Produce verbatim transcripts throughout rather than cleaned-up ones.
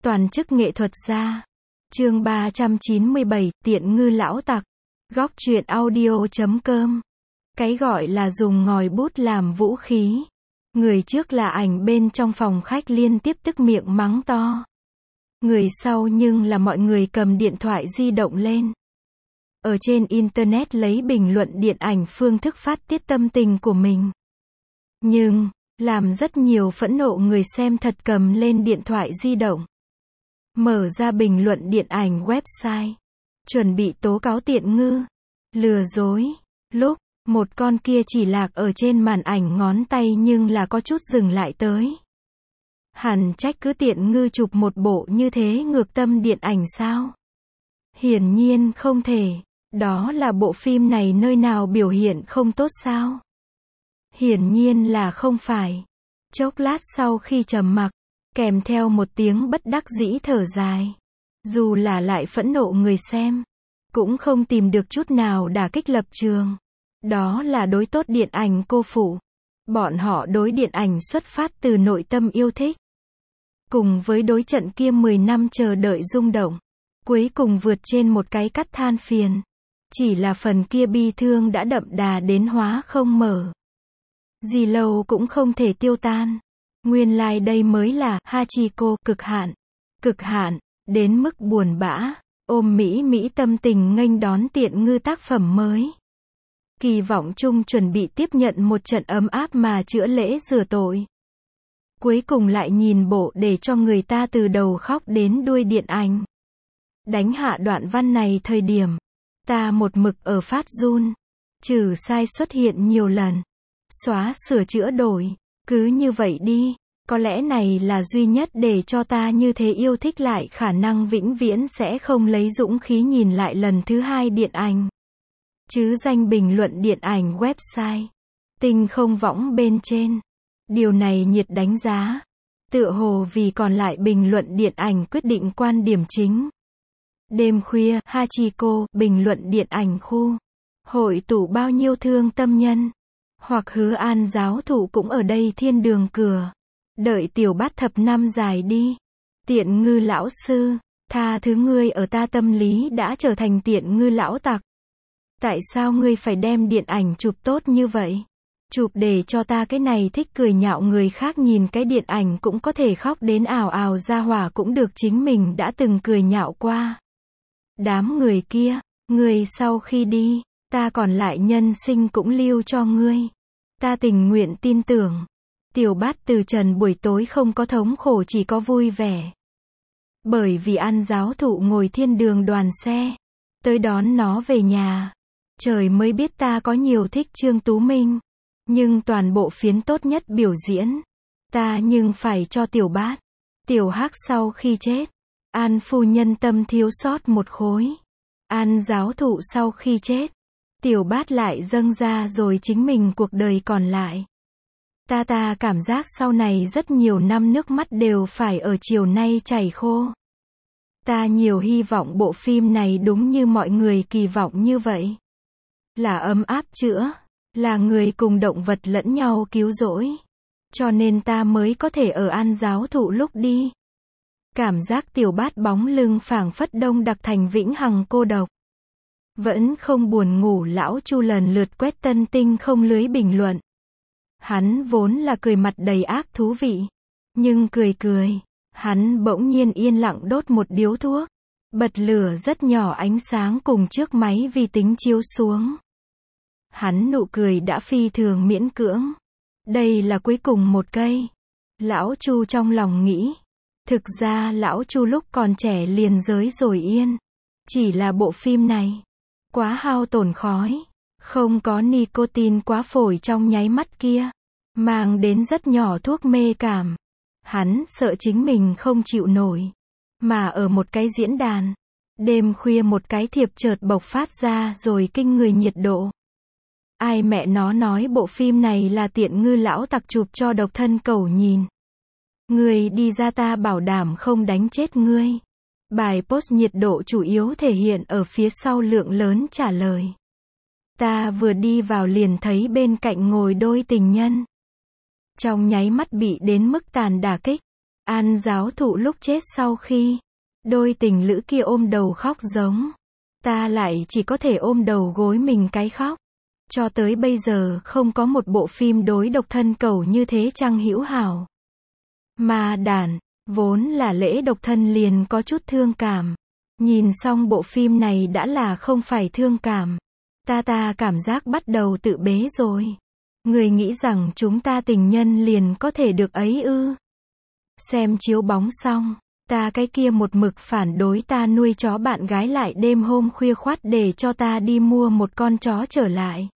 Toàn chức nghệ thuật gia. Chương ba trăm chín mươi bảy, tiện ngư lão tặc. Góc truyện audio chấm com. Cái gọi là dùng ngòi bút làm vũ khí. Người trước là ảnh bên trong phòng khách liên tiếp tức miệng mắng to. Người sau nhưng là mọi người cầm điện thoại di động lên. Ở trên Internet lấy bình luận điện ảnh phương thức phát tiết tâm tình của mình. Nhưng, làm rất nhiều phẫn nộ người xem thật cầm lên điện thoại di động. Mở ra bình luận điện ảnh website. Chuẩn bị tố cáo tiện ngư. Lừa dối. Lúc, một con kia chỉ lạc ở trên màn ảnh ngón tay nhưng là có chút dừng lại tới. Hẳn trách cứ tiện ngư chụp một bộ như thế ngược tâm điện ảnh sao? Hiển nhiên không thể. Đó là bộ phim này nơi nào biểu hiện không tốt sao? Hiển nhiên là không phải. Chốc lát sau khi trầm mặc, kèm theo một tiếng bất đắc dĩ thở dài. Dù là lại phẫn nộ người xem, cũng không tìm được chút nào đả kích lập trường. Đó là đối tốt điện ảnh cô phụ. Bọn họ đối điện ảnh xuất phát từ nội tâm yêu thích. Cùng với đối trận kia mười năm chờ đợi rung động. Cuối cùng vượt trên một cái cắt than phiền. Chỉ là phần kia bi thương đã đậm đà đến hóa không mở. Gì lâu cũng không thể tiêu tan. Nguyên lai like đây mới là Hachiko cực hạn. Cực hạn, đến mức buồn bã, ôm mỹ mỹ tâm tình nghênh đón tiện ngư tác phẩm mới. Kỳ vọng chung chuẩn bị tiếp nhận một trận ấm áp mà chữa lễ rửa tội. Cuối cùng lại nhìn bộ để cho người ta từ đầu khóc đến đuôi điện ảnh. Đánh hạ đoạn văn này thời điểm, ta một mực ở phát run. Trừ sai xuất hiện nhiều lần. Xóa sửa chữa đổi. Cứ như vậy đi. Có lẽ này là duy nhất để cho ta như thế yêu thích lại khả năng vĩnh viễn sẽ không lấy dũng khí nhìn lại lần thứ hai điện ảnh. Chứ danh bình luận điện ảnh website. Tinh không võng bên trên. Điều này nhiệt đánh giá. Tựa hồ vì còn lại bình luận điện ảnh quyết định quan điểm chính. Đêm khuya, Hachiko, bình luận điện ảnh khu. Hội tụ bao nhiêu thương tâm nhân. Hoặc hứa an giáo thụ cũng ở đây thiên đường cửa. Đợi tiểu bát thập năm dài đi. Tiện ngư lão sư, tha thứ ngươi ở ta tâm lý đã trở thành tiện ngư lão tặc. Tại sao ngươi phải đem điện ảnh chụp tốt như vậy? Chụp để cho ta cái này thích cười nhạo người khác nhìn cái điện ảnh cũng có thể khóc đến ào ào ra hỏa cũng được chính mình đã từng cười nhạo qua. Đám người kia, ngươi sau khi đi, ta còn lại nhân sinh cũng lưu cho ngươi. Ta tình nguyện tin tưởng. Tiểu bát từ trần buổi tối không có thống khổ chỉ có vui vẻ. Bởi vì An giáo thụ ngồi thiên đường đoàn xe. Tới đón nó về nhà. Trời mới biết ta có nhiều thích Trương Tú Minh. Nhưng toàn bộ phiến tốt nhất biểu diễn. Ta nhưng phải cho tiểu bát. Tiểu hắc sau khi chết. An phu nhân tâm thiếu sót một khối. An giáo thụ sau khi chết. Tiểu bát lại dâng ra rồi chính mình cuộc đời còn lại. Ta ta cảm giác sau này rất nhiều năm nước mắt đều phải ở chiều nay chảy khô. Ta nhiều hy vọng bộ phim này đúng như mọi người kỳ vọng như vậy. Là ấm áp chữa. Là người cùng động vật lẫn nhau cứu rỗi. Cho nên ta mới có thể ở An giáo thụ lúc đi. Cảm giác tiểu bát bóng lưng phảng phất đông đặc thành vĩnh hằng cô độc. Vẫn không buồn ngủ lão Chu lần lượt quét tân tinh không lưới bình luận. Hắn vốn là cười mặt đầy ác thú vị. Nhưng cười cười, hắn bỗng nhiên yên lặng đốt một điếu thuốc. Bật lửa rất nhỏ ánh sáng cùng chiếc máy vi tính chiếu xuống. Hắn nụ cười đã phi thường miễn cưỡng. Đây là cuối cùng một cây. Lão Chu trong lòng nghĩ. Thực ra lão Chu lúc còn trẻ liền giới rồi yên. Chỉ là bộ phim này. Quá hao tổn khói. Không có nicotine quá phổi trong nháy mắt kia. Mang đến rất nhỏ thuốc mê cảm. Hắn sợ chính mình không chịu nổi. Mà ở một cái diễn đàn. Đêm khuya một cái thiệp chợt bộc phát ra rồi kinh người nhiệt độ. Ai mẹ nó nói bộ phim này là tiện ngư lão tặc chụp cho độc thân cẩu nhìn. Ngươi đi ra ta bảo đảm không đánh chết ngươi. Bài post nhiệt độ chủ yếu thể hiện ở phía sau lượng lớn trả lời. Ta vừa đi vào liền thấy bên cạnh ngồi đôi tình nhân. Trong nháy mắt bị đến mức tàn đả kích. An giáo thụ lúc chết sau khi đôi tình lữ kia ôm đầu khóc giống, ta lại chỉ có thể ôm đầu gối mình cái khóc. Cho tới bây giờ không có một bộ phim đối độc thân cầu như thế chăng hữu hảo. Ma đàn, vốn là lễ độc thân liền có chút thương cảm. Nhìn xong bộ phim này đã là không phải thương cảm. Ta ta cảm giác bắt đầu tự bế rồi. Người nghĩ rằng chúng ta tình nhân liền có thể được ấy ư? Xem chiếu bóng xong, ta cái kia một mực phản đối ta nuôi chó bạn gái lại đêm hôm khuya khoắt để cho ta đi mua một con chó trở lại.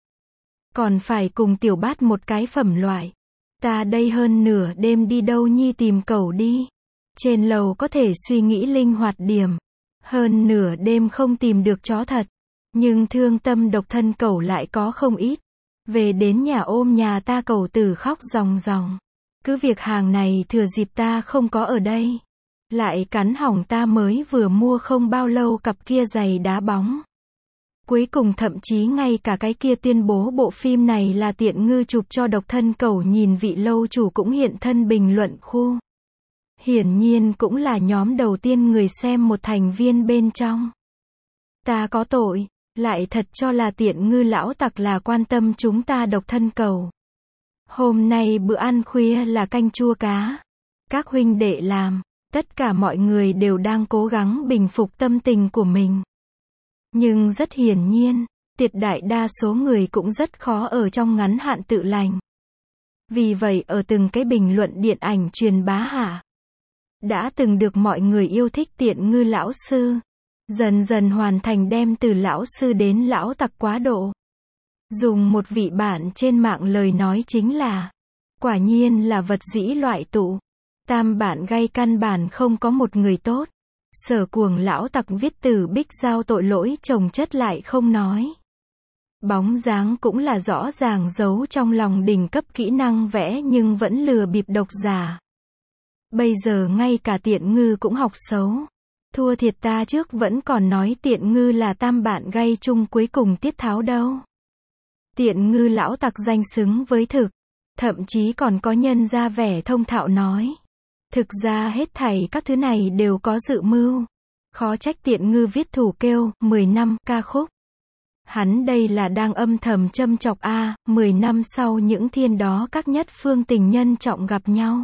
Còn phải cùng tiểu bát một cái phẩm loại. Ta đây hơn nửa đêm đi đâu nhi tìm cẩu đi. Trên lầu có thể suy nghĩ linh hoạt điểm. Hơn nửa đêm không tìm được chó thật. Nhưng thương tâm độc thân cẩu lại có không ít. Về đến nhà ôm nhà ta cẩu tử khóc ròng ròng. Cứ việc hàng này thừa dịp ta không có ở đây. Lại cắn hỏng ta mới vừa mua không bao lâu cặp kia giày đá bóng. Cuối cùng thậm chí ngay cả cái kia tuyên bố bộ phim này là tiện ngư chụp cho độc thân cẩu nhìn vị lâu chủ cũng hiện thân bình luận khu. Hiển nhiên cũng là nhóm đầu tiên người xem một thành viên bên trong. Ta có tội, lại thật cho là tiện ngư lão tặc là quan tâm chúng ta độc thân cẩu. Hôm nay bữa ăn khuya là canh chua cá. Các huynh đệ làm, tất cả mọi người đều đang cố gắng bình phục tâm tình của mình. Nhưng rất hiển nhiên, tuyệt đại đa số người cũng rất khó ở trong ngắn hạn tự lành. Vì vậy ở từng cái bình luận điện ảnh truyền bá hạ, đã từng được mọi người yêu thích tiện ngư lão sư, dần dần hoàn thành đem từ lão sư đến lão tặc quá độ. Dùng một vị bạn trên mạng lời nói chính là, quả nhiên là vật dĩ loại tụ. Tam bạn gay căn bản không có một người tốt. Sở cuồng lão tặc viết từ bích giao tội lỗi chồng chất lại không nói. Bóng dáng cũng là rõ ràng giấu trong lòng đỉnh cấp kỹ năng vẽ nhưng vẫn lừa bịp độc giả. Bây giờ ngay cả tiện ngư cũng học xấu. Thua thiệt ta trước vẫn còn nói tiện ngư là tam bạn gay chung cuối cùng tiết tháo đâu. Tiện ngư lão tặc danh xứng với thực. Thậm chí còn có nhân ra vẻ thông thạo nói. Thực ra hết thảy các thứ này đều có dự mưu. Khó trách tiện ngư viết thủ kêu, mười năm, ca khúc. Hắn đây là đang âm thầm châm chọc a, mười năm sau những thiên đó các nhất phương tình nhân trọng gặp nhau.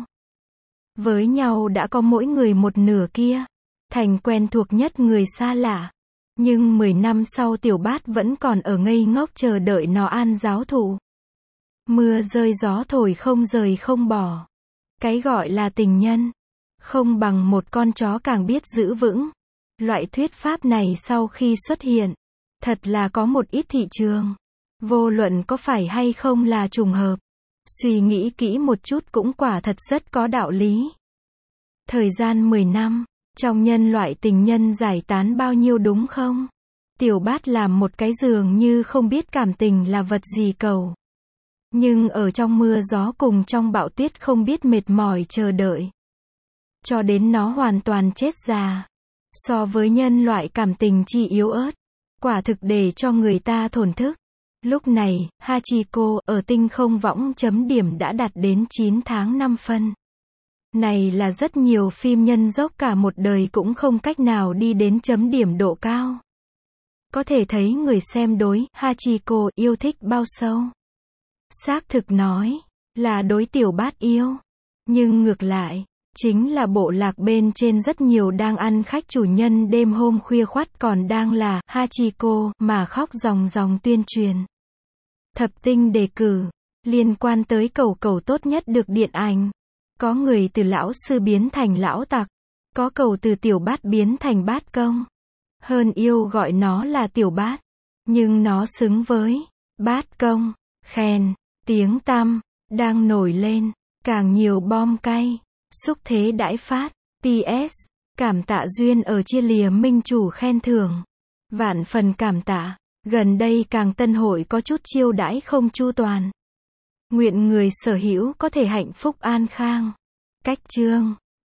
Với nhau đã có mỗi người một nửa kia. Thành quen thuộc nhất người xa lạ. Nhưng mười năm sau tiểu bát vẫn còn ở ngây ngốc chờ đợi nó an giáo thụ. Mưa rơi gió thổi không rời không bỏ. Cái gọi là tình nhân, không bằng một con chó càng biết giữ vững. Loại thuyết pháp này sau khi xuất hiện, thật là có một ít thị trường. Vô luận có phải hay không là trùng hợp. Suy nghĩ kỹ một chút cũng quả thật rất có đạo lý. Thời gian mười năm, trong nhân loại tình nhân giải tán bao nhiêu đúng không? Tiểu bát làm một cái giường như không biết cảm tình là vật gì cầu. Nhưng ở trong mưa gió cùng trong bão tuyết không biết mệt mỏi chờ đợi. Cho đến nó hoàn toàn chết già. So với nhân loại cảm tình chi yếu ớt. Quả thực để cho người ta thổn thức. Lúc này, Hachiko ở tinh không võng chấm điểm đã đạt đến chín tháng năm phân. Này là rất nhiều phim nhân dốc cả một đời cũng không cách nào đi đến chấm điểm độ cao. Có thể thấy người xem đối Hachiko yêu thích bao sâu. Xác thực nói, là đối tiểu bát yêu. Nhưng ngược lại, chính là bộ lạc bên trên rất nhiều đang ăn khách chủ nhân đêm hôm khuya khoắt còn đang là Hachiko mà khóc ròng ròng tuyên truyền. Thập tinh đề cử, liên quan tới cầu cầu tốt nhất được điện ảnh. Có người từ lão sư biến thành lão tặc. Có cầu từ tiểu bát biến thành bát công. Hơn yêu gọi nó là tiểu bát. Nhưng nó xứng với bát công. Khen, tiếng tăm, đang nổi lên. Càng nhiều bom cay. Xúc thế đãi phát. pê ét. Cảm tạ duyên ở chia lìa minh chủ khen thưởng. Vạn phần cảm tạ. Gần đây càng tân hội có chút chiêu đãi không chu toàn. Nguyện người sở hữu có thể hạnh phúc an khang. Cách chương